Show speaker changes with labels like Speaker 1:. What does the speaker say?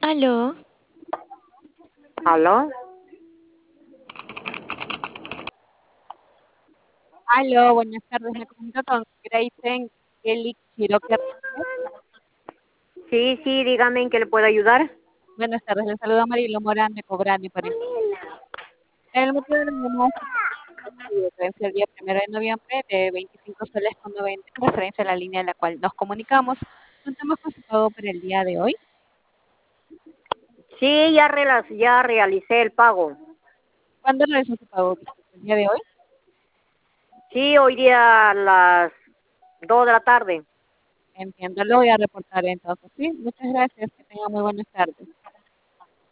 Speaker 1: Aló,
Speaker 2: ¿Aló?
Speaker 3: Aló, buenas tardes. Me comunico con Grayson Kelly Quiroque Ramírez.
Speaker 2: Sí, dígame en qué le puedo ayudar.
Speaker 3: Buenas tardes. Le saluda Marilo Morán de Cobrani para el motivo de la llamada de referencia el día 1 de noviembre de 25 soles con 90 en referencia a la línea en la cual nos comunicamos. Contamos con su pago para el día de hoy.
Speaker 2: Sí, ya realicé el pago.
Speaker 3: ¿Cuándo realizó su pago? Disculpe, ¿el día de hoy?
Speaker 2: Sí, hoy día a las 2 de la tarde.
Speaker 3: Entiendo, lo voy a reportar entonces. Sí, muchas gracias. Que tenga muy buenas tardes.